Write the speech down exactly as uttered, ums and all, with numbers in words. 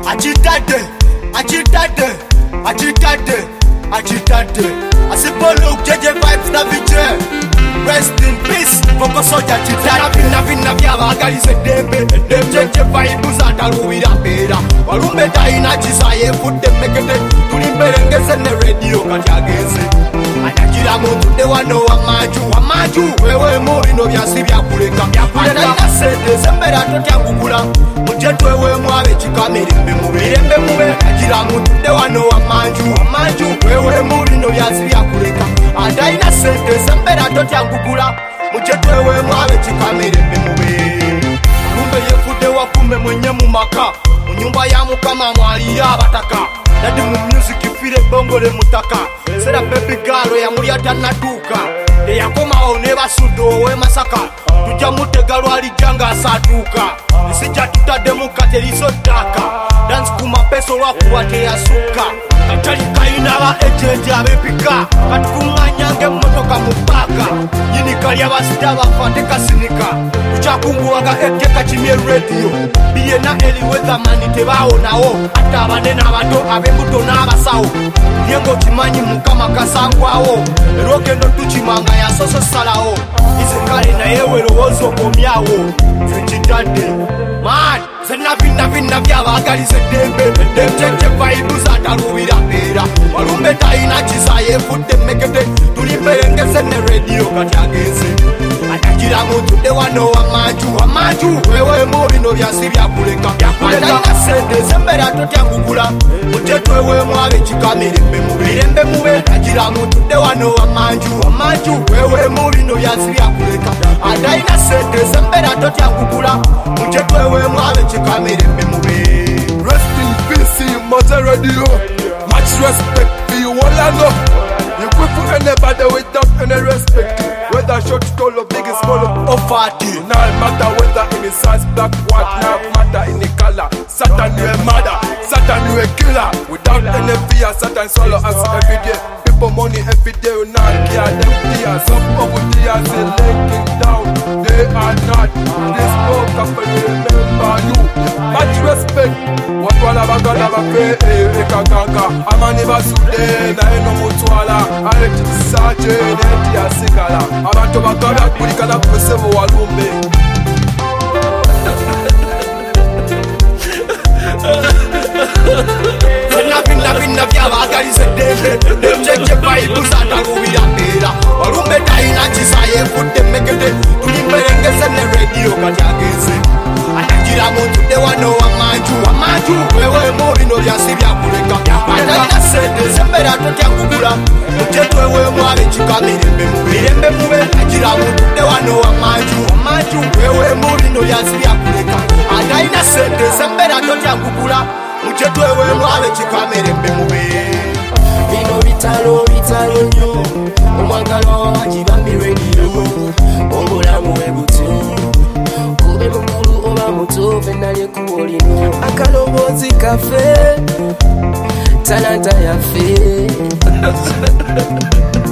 Agitade, agitade, agitade, agitade. I say Polo, J J Vibes na vice. Rest in peace, Boko Soja agitade. Vina vina vya bagalize dembe, dem J J Vibes ataruira pera. Walumbe taina chisaye fude mekete, tulimberengeze ne radio kajageze. Anakira muntu de wano wamaju, wamaju. Wewe muri no byasi byakureka, byakureka. Sete sembera totyangugula, mujetwe we mwabe chikamere mbe mube, mbe mube. Anakira muntu de wano wamaju, wamaju. Wewe muri no byasi byakureka. Adaina sete sembera totyangugula, mujetwe we mwabe chikamere mbe mube. Kumbe yefude wakume mwenye mumaka, munyumba ya mukama mwali abataka. Dadi mu music fire bongole mutaka. Sera baby girl ya muri atanaduka. E yakoma one basudo we masaka. Tujja mutega lwali janga asaduka. Sijja tutadde mu kateriso daka. Dance kuma peso lwakuwate yasuka. Katali kaina ba ejeje abepika. Katukunganyange mmotoka mu paka. Yini kali abasita bafate kasinika. Kuchakunguwaga ekeka chimye radio. Biye na eli weatherman tebawonawo. Ata abanene abato abembuto n'abasawo. Yengo chimanyi mukama kasangwawo. Erokendo tuchimanga ya soso salawo. Izikale na yewe rowozo komyawo. Fichitande man sena vina vina vya bagalize dembe. Dem J J Vibes ataruira pera. Walumbe taina chisaye fude mekete. Tulimberengeze ne radio kajageze. Anakira muntu de wano wamaju, wamaju. Wewe muri no byasi byakureka, byakureka. Adaina sende sembera totyangugula, mujetwe we mwabe chikamere mbe mube, mbe mube. Anakira muntu de wano wamaju, wamaju. Wewe muri no byasi byakureka. Adaina sende sembera totyangugula, mujetwe we mwabe chikamere mbe mube. Rest in peace, Mother Radio. Much respect for you all I know. You quit for anybody without any respect. Whether short, tall, or big, small, or fatty. Now matter whether in the size, black, white, now matter in the color. Satan you a mother, Satan you a killer. Without any fear, Satan solo us every day. People money every day, you not care them tears. Some of the tears they laying down. They are not. This book company remember you. Much respect. What wala bagala bape e kaganga. Amani basude na eno mutwala. Aleti saje neti ya sigala. Abantu bakala kulikana kusevo walumbe. Vina vina vina vya bagalize dembe. Dem J J Vibes ataruira pera. Walumbe taina chisaye fude mekete. Tulimberengeze ne radio kajageze. Anakira muntu de wano wamaju, wamaju. Wewe muri no byasi byakureka, byakureka. Sende sembera totyangugula, mujetwe we mwabe chikamere mbe mube, mbe mube. Anakira muntu de wano wamaju, wamaju. Wewe muri no byasi byakureka. Adaina sende sembera totyangugula, mujetwe we mwabe chikamere mbe mube. Bino bitalo bitalo nyo, omwagalo agibambi radio. Ongolamu webutu, kube mukulu oba muto venale kuolino. Akalobozi kafe, talanta yafe.